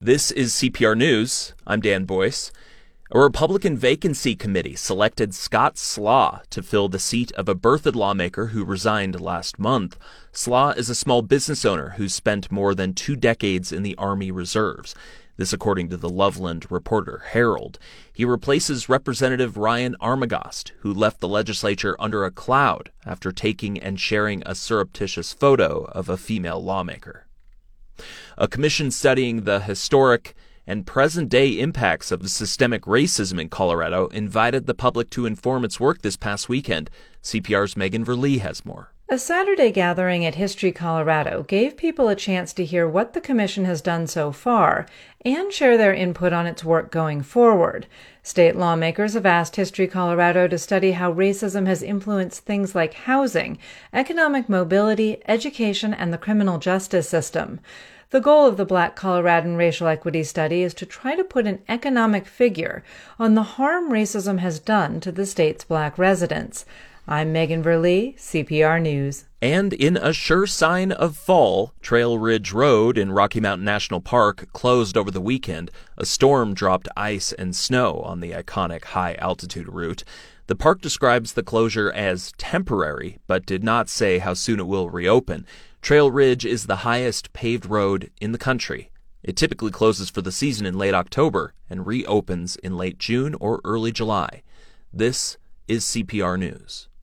This is CPR News. I'm Dan Boyce. A Republican vacancy committee selected Scott Slaw to fill the seat of a Berthoud lawmaker who resigned last month. Slaw is a small business owner who's spent more than 2 decades in the Army Reserves. This according to the Loveland Reporter-Herald. He replaces Representative Ryan Armagost, who left the legislature under a cloud after taking and sharing a surreptitious photo of a female lawmaker. A commission studying the historic and present-day impacts of systemic racism in Colorado invited the public to inform its work this past weekend. CPR's Megan Verlee has more. A Saturday gathering at History Colorado gave people a chance to hear what the commission has done so far and share their input on its work going forward. State lawmakers have asked History Colorado to study how racism has influenced things like housing, economic mobility, education, and the criminal justice system. The goal of the Black Coloradan Racial Equity Study is to try to put an economic figure on the harm racism has done to the state's Black residents. I'm Megan Verlee, CPR News. And in a sure sign of fall, Trail Ridge Road in Rocky Mountain National Park closed over the weekend. A storm dropped ice and snow on the iconic high-altitude route. The park describes the closure as temporary, but did not say how soon it will reopen. Trail Ridge is the highest paved road in the country. It typically closes for the season in late October and reopens in late June or early July. This is CPR News.